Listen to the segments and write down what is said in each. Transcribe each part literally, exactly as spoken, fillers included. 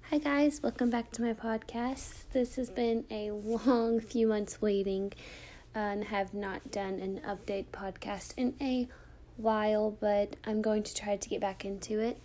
Hi guys, welcome back to my podcast. This has been a long few months waiting uh, and have not done an update podcast in a while, but I'm going to try to get back into it.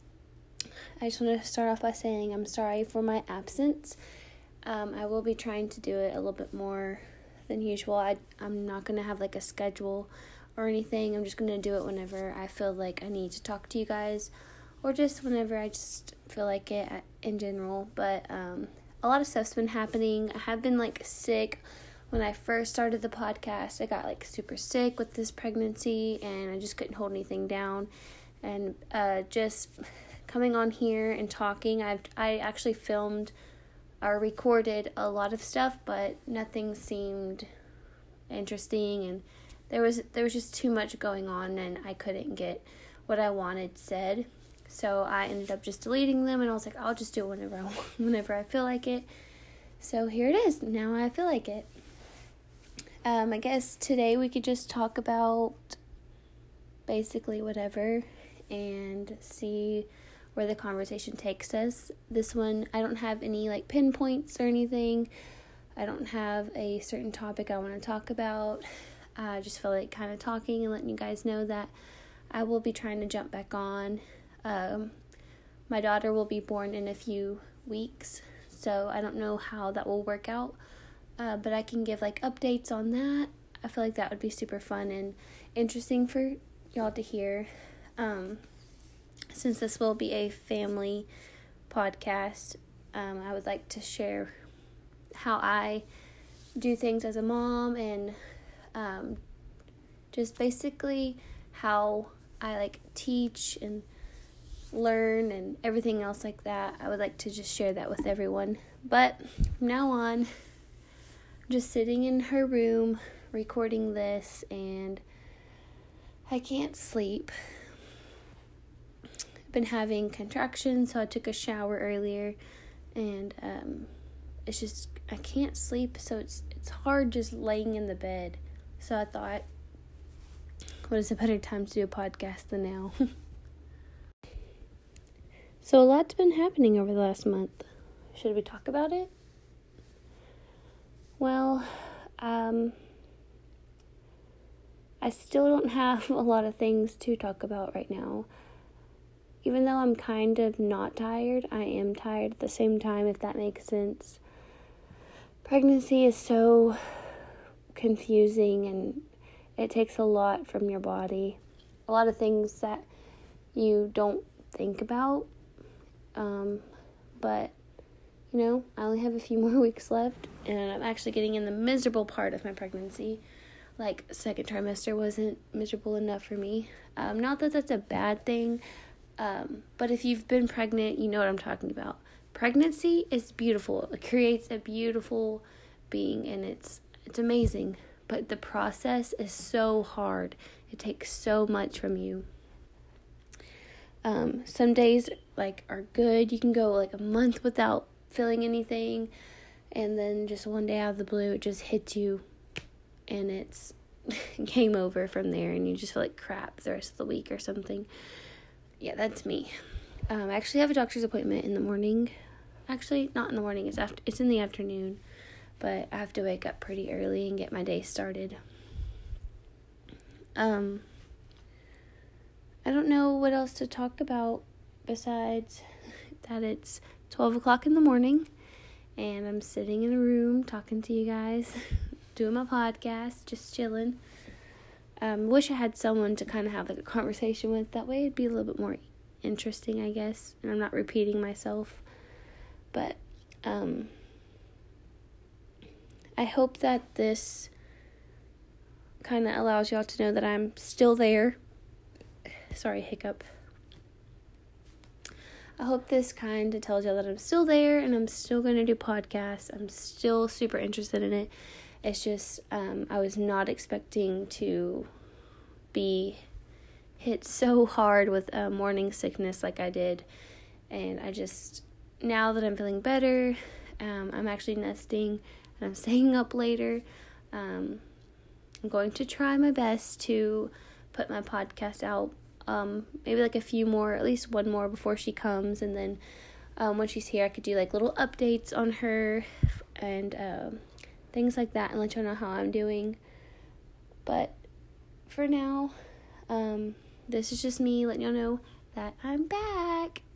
I just want to start off by saying I'm sorry for my absence. Um, I will be trying to do it a little bit more than usual. I, I'm not going to have like a schedule or anything. I'm just going to do it whenever I feel like I need to talk to you guys, or just whenever I just feel like it in general. But um, a lot of stuff's been happening. I have been like sick. When I first started the podcast, I got like super sick with this pregnancy, and I just couldn't hold anything down. And uh, just coming on here and talking, I've I actually filmed or recorded a lot of stuff, but nothing seemed interesting, and there was there was just too much going on, and I couldn't get what I wanted said. So I ended up just deleting them, and I was like, I'll just do it whenever I whenever I feel like it. So here it is. Now I feel like it. Um, I guess today we could just talk about basically whatever and see where the conversation takes us. This one, I don't have any like pinpoints or anything. I don't have a certain topic I want to talk about. I just feel like kind of talking and letting you guys know that I will be trying to jump back on. Um, my daughter will be born in a few weeks, so I don't know how that will work out, uh, but I can give like updates on that. I feel like that would be super fun and interesting for y'all to hear, um, since this will be a family podcast. um, I would like to share how I do things as a mom, and um, just basically how I like teach and learn and everything else like that. I would like to just share that with everyone. But from now on, I'm just sitting in her room recording this, and I can't sleep. I've been having contractions, so I took a shower earlier, and um, it's just I can't sleep, so it's it's hard just laying in the bed. So I thought, what is a better time to do a podcast than now? So a lot's been happening over the last month. Should we talk about it? Well, um, I still don't have a lot of things to talk about right now. Even though I'm kind of not tired, I am tired at the same time, if that makes sense. Pregnancy is so confusing, and it takes a lot from your body. A lot of things that you don't think about. Um, but, you know, I only have a few more weeks left, and I'm actually getting in the miserable part of my pregnancy. Like, second trimester wasn't miserable enough for me. Um, not that that's a bad thing, um, but if you've been pregnant, you know what I'm talking about. Pregnancy is beautiful. It creates a beautiful being, and it's it's amazing. But the process is so hard. It takes so much from you. Um, some days, like, are good. You can go, like, a month without feeling anything, and then just one day out of the blue, it just hits you, and it's game over from there, and you just feel like crap the rest of the week or something. Yeah, that's me. Um, I actually have a doctor's appointment in the morning. Actually, not in the morning. It's after. It's in the afternoon, but I have to wake up pretty early and get my day started. Um... I don't know what else to talk about besides that it's twelve o'clock in the morning, and I'm sitting in a room talking to you guys, doing my podcast, just chilling. Um, wish I had someone to kind of have like a conversation with. That way it'd be a little bit more interesting, I guess, and I'm not repeating myself. But um, I hope that this kind of allows y'all to know that I'm still there. Sorry, hiccup. I hope this kind of tells y'all that I'm still there, and I'm still going to do podcasts. I'm still super interested in it. It's just, um, I was not expecting to be hit so hard with uh, morning sickness like I did. And I just, now that I'm feeling better, um, I'm actually nesting, and I'm staying up later. Um, I'm going to try my best to put my podcast out um, maybe like a few more, at least one more before she comes, and then Um, when she's here, I could do like little updates on her and um, things like that and let y'all know how I'm doing. But for now, um, this is just me letting y'all know that I'm back.